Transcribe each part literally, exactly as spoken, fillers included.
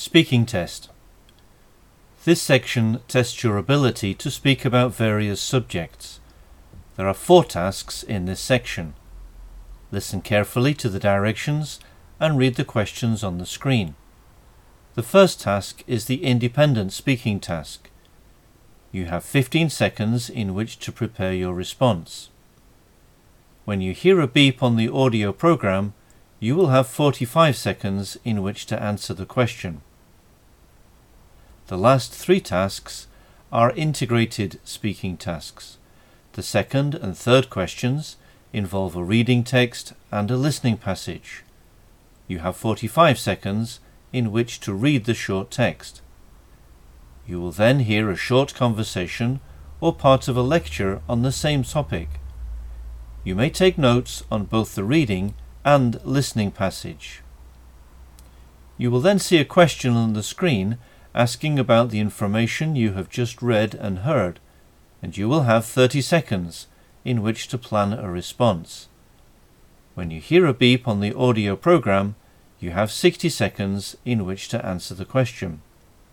Speaking test. This section tests your ability to speak about various subjects. There are four tasks in this section. Listen carefully to the directions and read the questions on the screen. The first task is the independent speaking task. You have fifteen seconds in which to prepare your response. When you hear a beep on the audio program, you will have forty-five seconds in which to answer the question. The last three tasks are integrated speaking tasks. The second and third questions involve a reading text and a listening passage. You have forty-five seconds in which to read the short text. You will then hear a short conversation or part of a lecture on the same topic. You may take notes on both the reading and listening passage. You will then see a question on the screen asking about the information you have just read and heard, and you will have thirty seconds in which to plan a response. When you hear a beep on the audio program, you have sixty seconds in which to answer the question.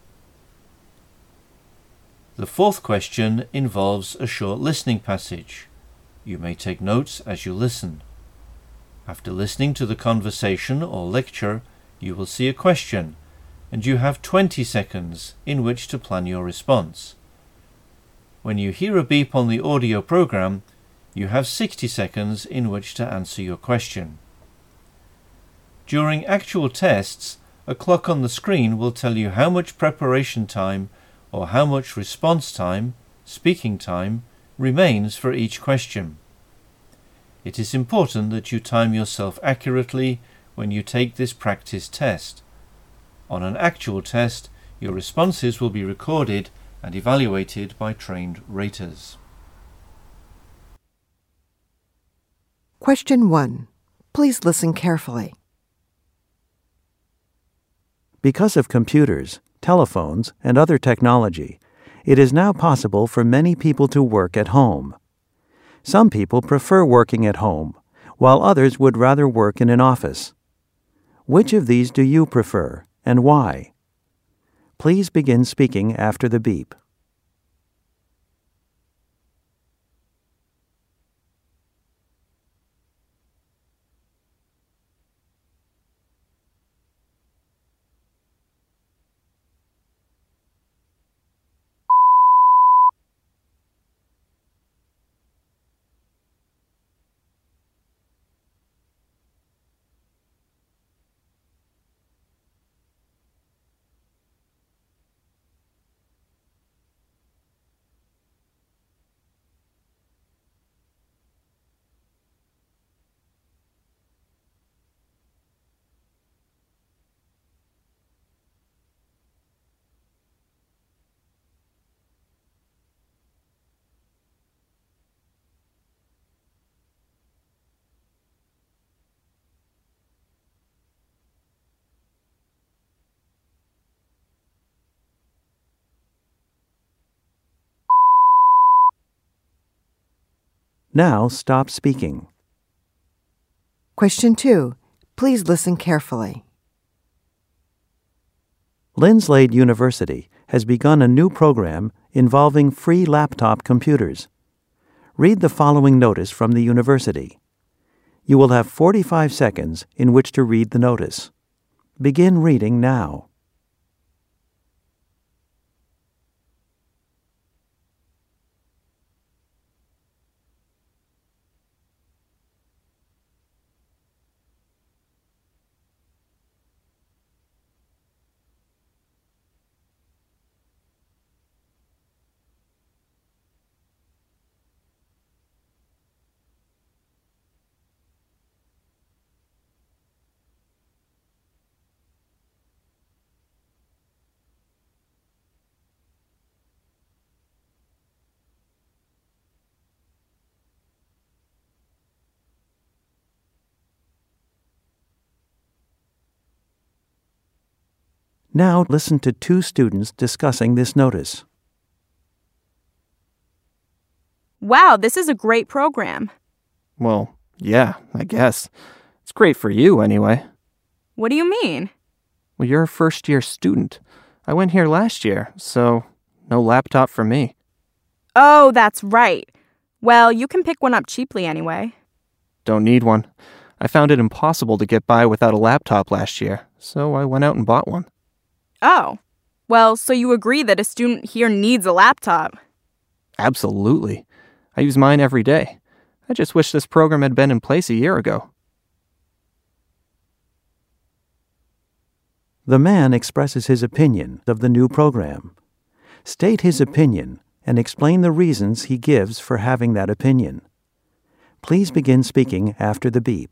The fourth question involves a short listening passage. You may take notes as you listen. After listening to the conversation or lecture, you will see a question, and you have twenty seconds in which to plan your response. When you hear a beep on the audio program, you have sixty seconds in which to answer your question. During actual tests, a clock on the screen will tell you how much preparation time or how much response time, speaking time, remains for each question. It is important that you time yourself accurately when you take this practice test. On an actual test, your responses will be recorded and evaluated by trained raters. Question one. Please listen carefully. Because of computers, telephones, and other technology, it is now possible for many people to work at home. Some people prefer working at home, while others would rather work in an office. Which of these do you prefer, and why? Please begin speaking after the beep. Now stop speaking. Question two. Please listen carefully. Linslade University has begun a new program involving free laptop computers. Read the following notice from the university. You will have forty-five seconds in which to read the notice. Begin reading now. Now listen to two students discussing this notice. Wow, this is a great program. Well, yeah, I guess. It's great for you, anyway. What do you mean? Well, you're a first-year student. I went here last year, so no laptop for me. Oh, that's right. Well, you can pick one up cheaply anyway. Don't need one. I found it impossible to get by without a laptop last year, so I went out and bought one. Oh. Well, so you agree that a student here needs a laptop? Absolutely. I use mine every day. I just wish this program had been in place a year ago. The man expresses his opinion of the new program. State his opinion and explain the reasons he gives for having that opinion. Please begin speaking after the beep.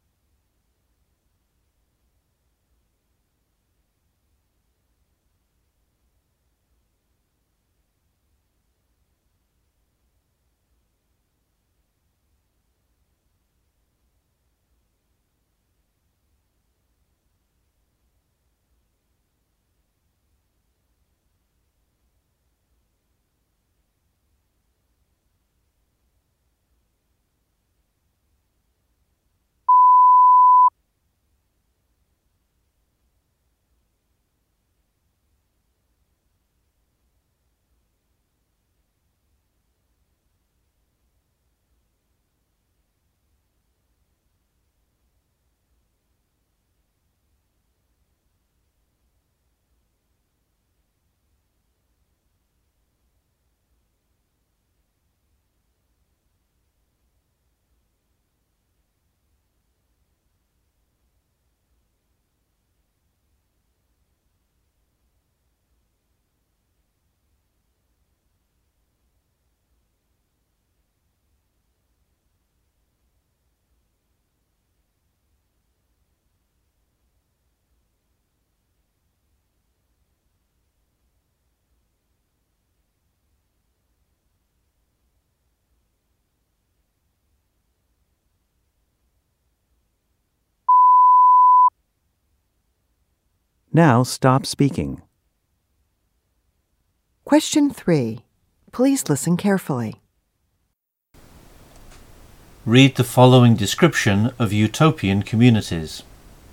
Now stop speaking. Question three. Please listen carefully. Read the following description of utopian communities.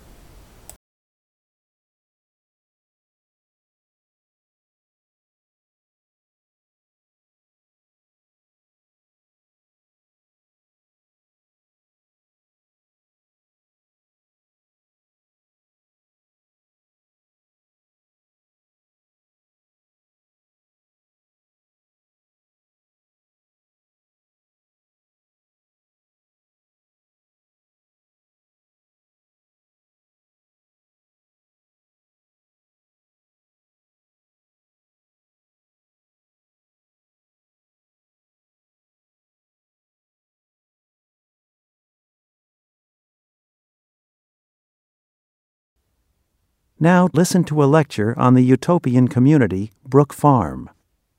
Now listen to a lecture on the utopian community, Brook Farm.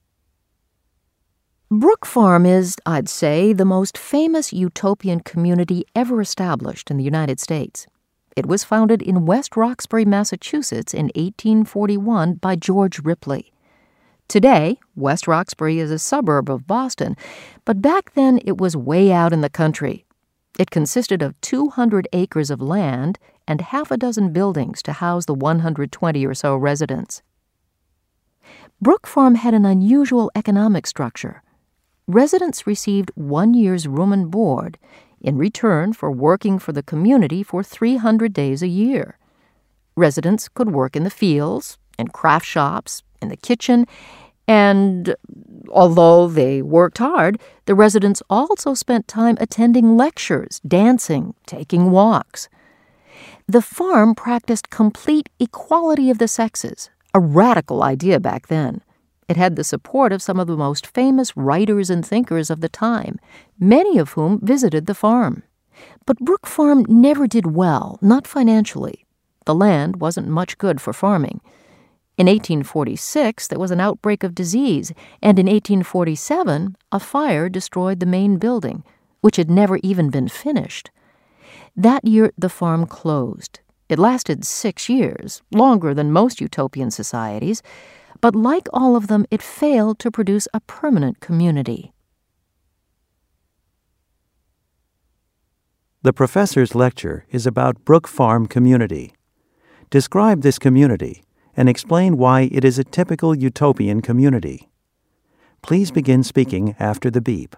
Brook Farm is, I'd say, the most famous utopian community ever established in the United States. It was founded in West Roxbury, Massachusetts in eighteen forty-one by George Ripley. Today, West Roxbury is a suburb of Boston, but back then it was way out in the country. It consisted of two hundred acres of land and half a dozen buildings to house the one hundred twenty or so residents. Brook Farm had an unusual economic structure. Residents received one year's room and board in return for working for the community for three hundred days a year. Residents could work in the fields, in craft shops, in the kitchen, and although they worked hard, the residents also spent time attending lectures, dancing, taking walks. The farm practiced complete equality of the sexes, a radical idea back then. It had the support of some of the most famous writers and thinkers of the time, many of whom visited the farm. But Brook Farm never did well, not financially. The land wasn't much good for farming. In eighteen forty-six, there was an outbreak of disease, and in eighteen forty-seven, a fire destroyed the main building, which had never even been finished. That year, the farm closed. It lasted six years, longer than most utopian societies, but like all of them, it failed to produce a permanent community. The professor's lecture is about Brook Farm Community. Describe this community and explain why it is a typical utopian community. Please begin speaking after the beep.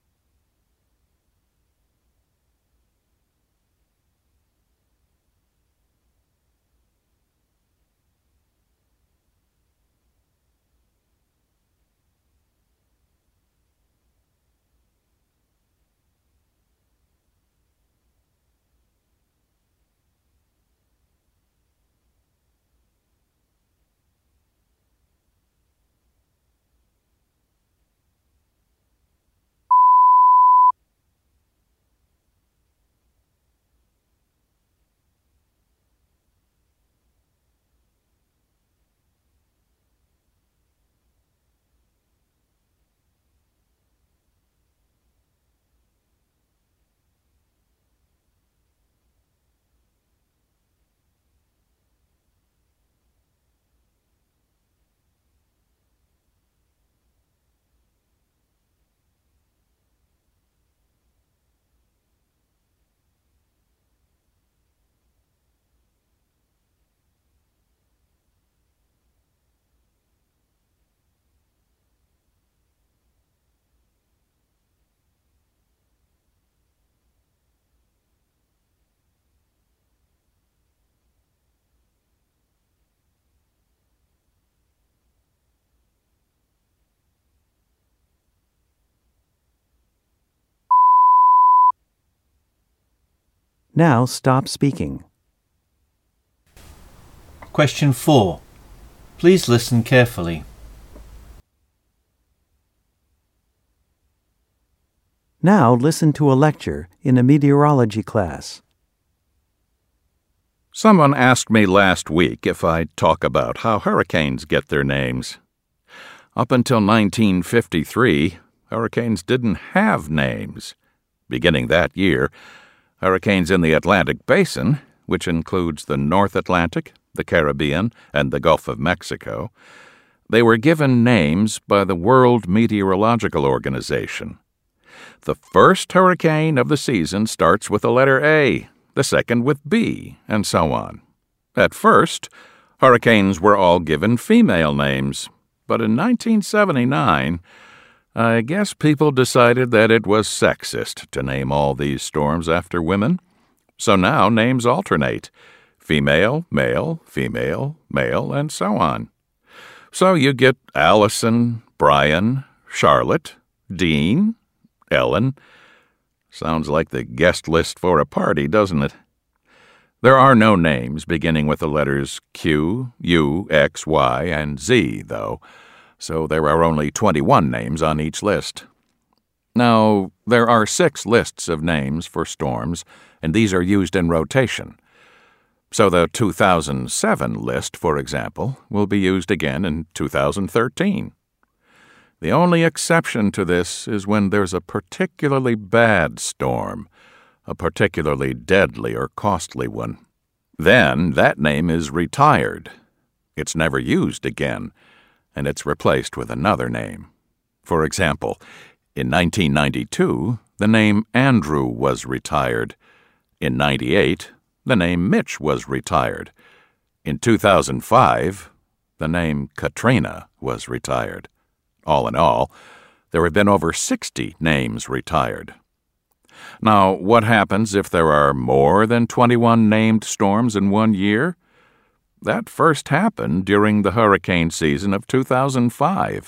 Now stop speaking. Question four. Please listen carefully. Now listen to a lecture in a meteorology class. Someone asked me last week if I'd talk about how hurricanes get their names. Up until nineteen fifty-three, hurricanes didn't have names. Beginning that year, hurricanes in the Atlantic Basin, which includes the North Atlantic, the Caribbean, and the Gulf of Mexico, they were given names by the World Meteorological Organization. The first hurricane of the season starts with the letter A, the second with B, and so on. At first, hurricanes were all given female names, but in nineteen seventy-nine, I guess people decided that it was sexist to name all these storms after women. So now names alternate: female, male, female, male, and so on. So you get Allison, Brian, Charlotte, Dean, Ellen. Sounds like the guest list for a party, doesn't it? There are no names beginning with the letters Q, U, X, Y, and Z, though, so there are only twenty-one names on each list. Now, there are six lists of names for storms, and these are used in rotation. So the two thousand seven list, for example, will be used again in two thousand thirteen. The only exception to this is when there's a particularly bad storm, a particularly deadly or costly one. Then that name is retired. It's never used again, and it's replaced with another name. For example, in nineteen ninety-two, the name Andrew was retired. In ninety-eight, the name Mitch was retired. In two thousand five, the name Katrina was retired. All in all, there have been over sixty names retired. Now, what happens if there are more than twenty-one named storms in one year? That first happened during the hurricane season of two thousand five.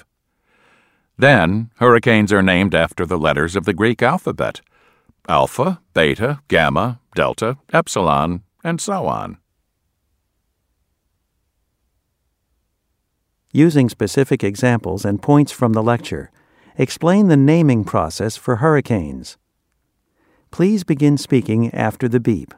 Then, hurricanes are named after the letters of the Greek alphabet: alpha, beta, gamma, delta, epsilon, and so on. Using specific examples and points from the lecture, explain the naming process for hurricanes. Please begin speaking after the beep.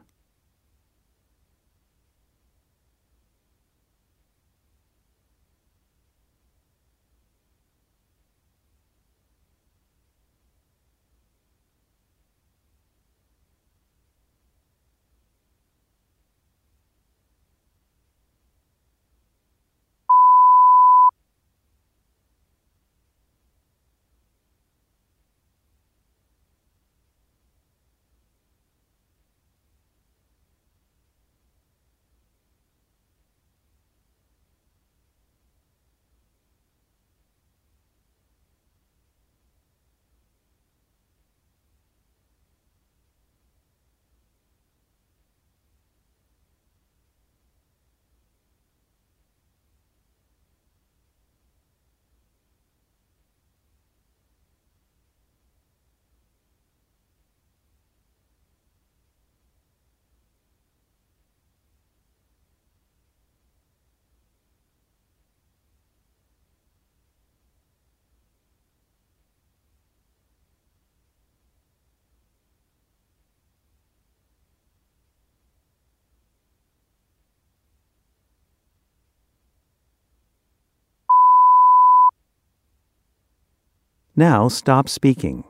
Now stop speaking.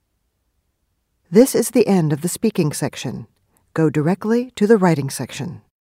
This is the end of the speaking section. Go directly to the writing section.